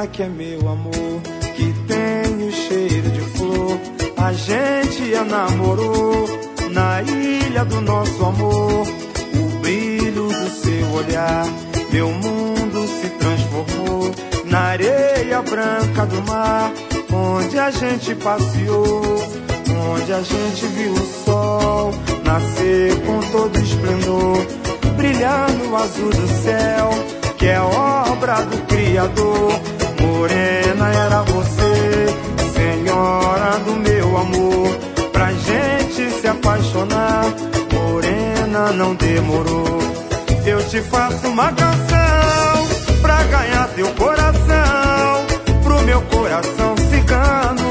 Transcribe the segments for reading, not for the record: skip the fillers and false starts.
que é meu amor, que tem o cheiro de flor. A gente namorou na ilha do nosso amor. O brilho do seu olhar, meu mundo se transformou na areia branca do mar, onde a gente passeou, onde a gente viu o sol nascer com todo esplendor, brilhar no azul do céu, que é obra do Criador. Morena, era você, senhora do meu amor, pra gente se apaixonar. Morena, não demorou. Eu te faço uma canção pra ganhar teu coração, pro meu coração cigano.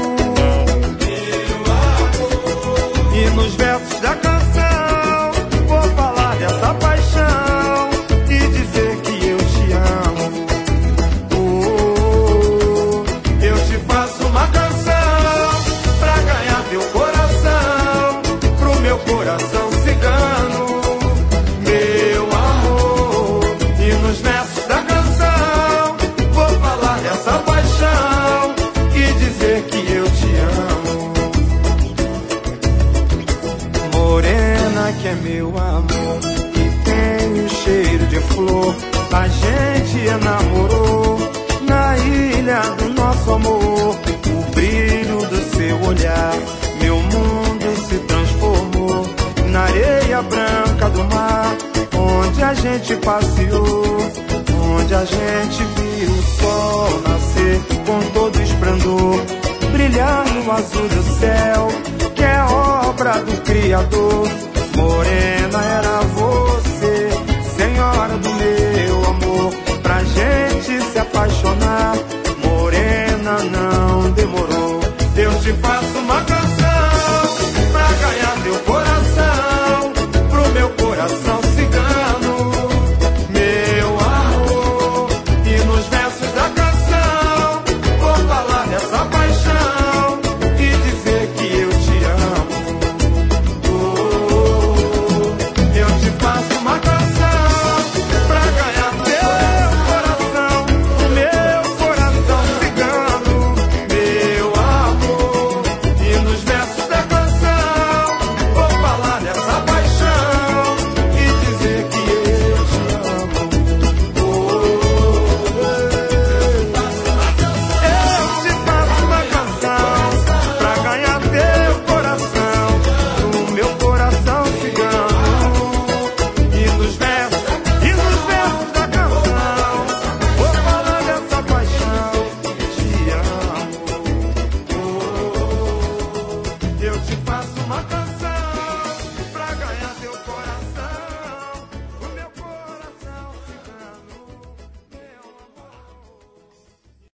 E nos versos da canção vou falar dessa paixão e dizer que eu te amo. Eu te faço uma canção pra ganhar teu coração, pro meu coração cigano. Meu amor, e nos versos da canção vou falar dessa paixão e dizer que eu te amo. Morena, que é meu amor, que tem o cheiro de flor. A gente namorou na ilha do nosso amor. O brilho do seu olhar, meu mundo se transformou na areia branca do mar, onde a gente passeou, onde a gente viu o sol nascer com todo esplendor, brilhar no azul do céu, que é obra do Criador. Morena, era você, senhora do meu amor, pra gente se apaixonar. Morena, não demorou. Eu te faço uma canção